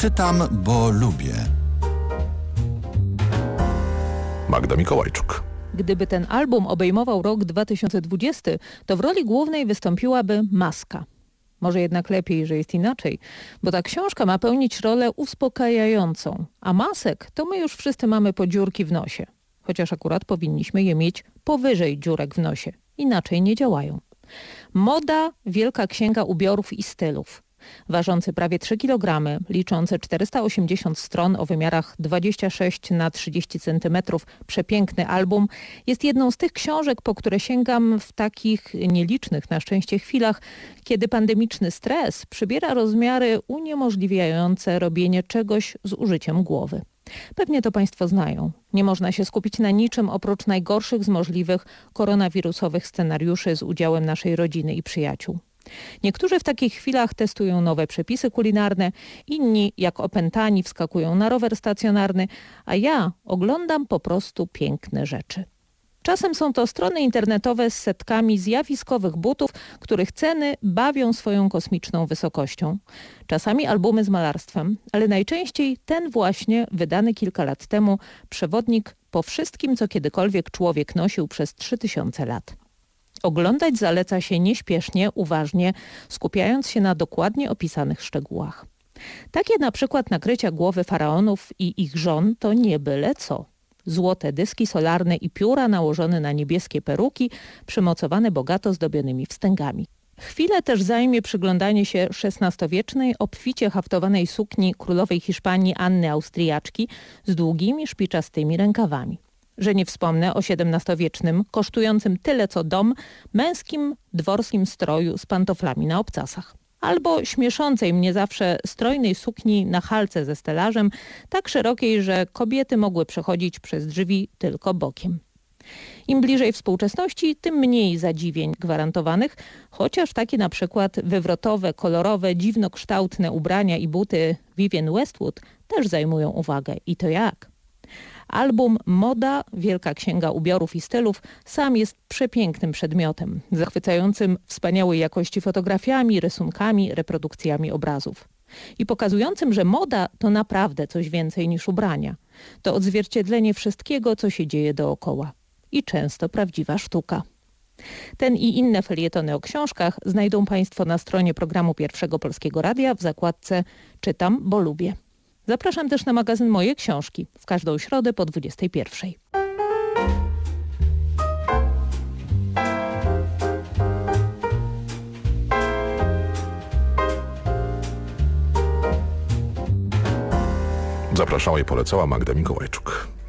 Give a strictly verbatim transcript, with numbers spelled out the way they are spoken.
Czytam, bo lubię. Magda Mikołajczuk. Gdyby ten album obejmował rok dwa tysiące dwudziesty, to w roli głównej wystąpiłaby Maska. Może jednak lepiej, że jest inaczej, bo ta książka ma pełnić rolę uspokajającą, a masek to my już wszyscy mamy po dziurki w nosie. Chociaż akurat powinniśmy je mieć powyżej dziurek w nosie. Inaczej nie działają. Moda, wielka księga ubiorów i stylów. Ważący prawie trzy kilogramy, liczący czterysta osiemdziesiąt stron o wymiarach dwadzieścia sześć na trzydzieści centymetrów, przepiękny album, jest jedną z tych książek, po które sięgam w takich nielicznych na szczęście chwilach, kiedy pandemiczny stres przybiera rozmiary uniemożliwiające robienie czegoś z użyciem głowy. Pewnie to Państwo znają. Nie można się skupić na niczym oprócz najgorszych z możliwych koronawirusowych scenariuszy z udziałem naszej rodziny i przyjaciół. Niektórzy w takich chwilach testują nowe przepisy kulinarne, inni jak opętani wskakują na rower stacjonarny, a ja oglądam po prostu piękne rzeczy. Czasem są to strony internetowe z setkami zjawiskowych butów, których ceny bawią swoją kosmiczną wysokością. Czasami albumy z malarstwem, ale najczęściej ten właśnie, wydany kilka lat temu, przewodnik po wszystkim, co kiedykolwiek człowiek nosił przez trzy tysiące lat. Oglądać zaleca się nieśpiesznie, uważnie, skupiając się na dokładnie opisanych szczegółach. Takie na przykład nakrycia głowy faraonów i ich żon to nie byle co. Złote dyski solarne i pióra nałożone na niebieskie peruki, przymocowane bogato zdobionymi wstęgami. Chwilę też zajmie przyglądanie się szesnastowiecznej, obficie haftowanej sukni królowej Hiszpanii Anny Austriaczki z długimi, szpiczastymi rękawami. Że nie wspomnę o siedemnastowiecznym, kosztującym tyle co dom, męskim dworskim stroju z pantoflami na obcasach. Albo śmieszącej mnie zawsze strojnej sukni na halce ze stelażem, tak szerokiej, że kobiety mogły przechodzić przez drzwi tylko bokiem. Im bliżej współczesności, tym mniej zadziwień gwarantowanych, chociaż takie na przykład wywrotowe, kolorowe, dziwnokształtne ubrania i buty Vivienne Westwood też zajmują uwagę. I to jak? Album Moda, wielka księga ubiorów i stylów sam jest przepięknym przedmiotem, zachwycającym wspaniałej jakości fotografiami, rysunkami, reprodukcjami obrazów. I pokazującym, że moda to naprawdę coś więcej niż ubrania. To odzwierciedlenie wszystkiego, co się dzieje dookoła. I często prawdziwa sztuka. Ten i inne felietony o książkach znajdą Państwo na stronie programu Pierwszego Polskiego Radia w zakładce Czytam, bo lubię. Zapraszam też na magazyn Moje Książki w każdą środę po dwudziestej pierwszej. Zapraszała i polecała Magda Mikołajczuk.